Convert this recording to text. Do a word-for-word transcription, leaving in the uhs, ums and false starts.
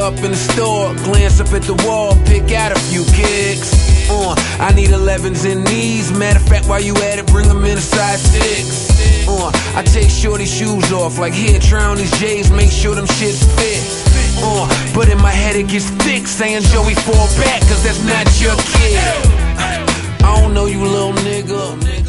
up in the store, glance up at the wall, pick out a few kicks. Uh, I need elevens in these. Matter of fact, while you at it, bring them in a size six. Uh, I take shorty shoes off, like here, try on these J's, make sure them shits fit. Uh, but in my head it gets thick, saying Joey fall back, cause that's not your kid. I don't know you, little nigga.